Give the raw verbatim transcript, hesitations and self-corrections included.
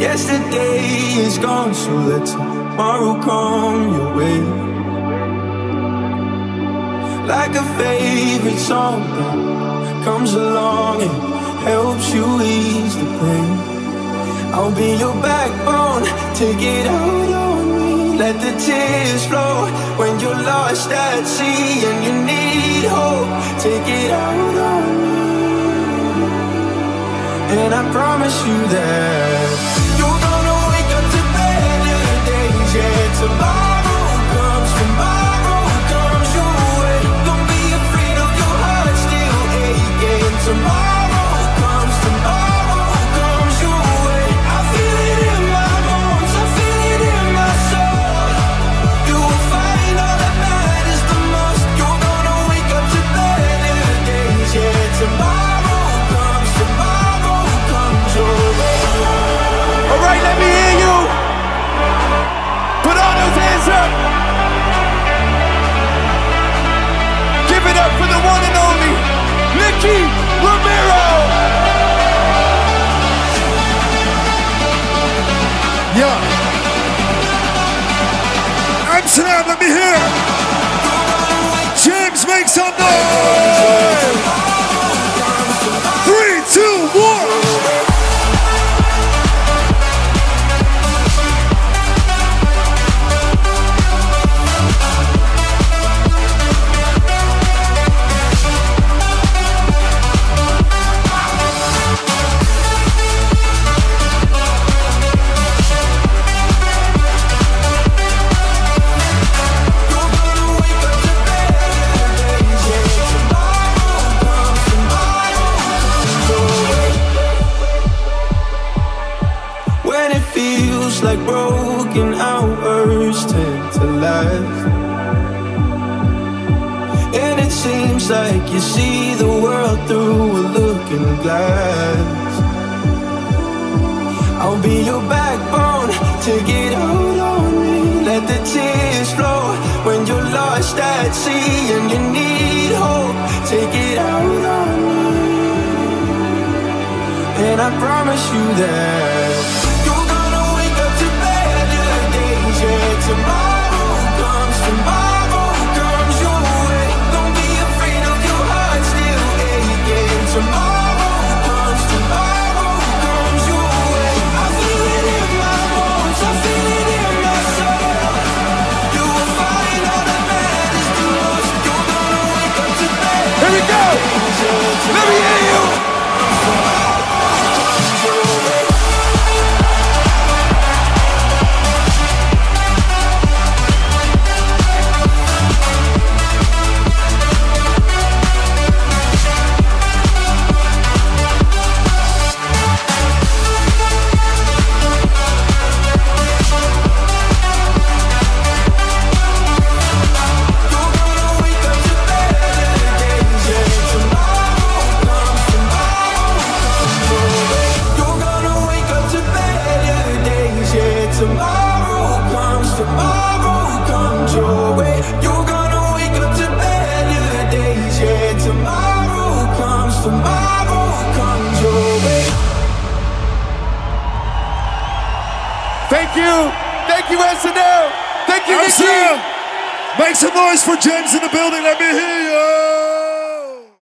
Yesterday is gone, so let tomorrow come your way. Like a favorite song that comes along and helps you ease the pain. I'll be your backbone, take it out on me. Let the tears flow when you're lost at sea and you need hope. Take it out on me. And I promise you that you're gonna wake up to better days. Yeah, tomorrow comes, tomorrow comes your way. Don't be afraid of your heart still aching. Tomorrow comes, tomorrow comes your way. I feel it in my bones, I feel it in my soul. You will find all that matters the most. You're gonna wake up to better days. Yeah, tomorrow comes, tomorrow comes your way. All right, let me hear you. Put all those hands up. Give it up for the one and only Nicky Romero. Yeah. Amsterdam, let me hear. James, make some noise. Three, two, one. Like broken hours tend to last, and it seems like you see the world through a looking glass. I'll be your backbone, take it out on me. Let the tears flow when you're lost at sea and you need hope. Take it out on me, and I promise you that tomorrow comes, tomorrow comes your way. Don't be afraid of your heart still aching. Tomorrow comes, tomorrow comes your way. I feel it in my bones, I feel it in my soul. You will find all that matters the most. You're gonna wake up to bed. Here we go. Let me hear you. Tomorrow comes, tomorrow comes your way. You're gonna wake up to better days. Yeah, tomorrow comes, tomorrow comes your way. Thank you. Thank you, S N L. Thank you, Nicky. Make some noise for James in the building. Let me hear you.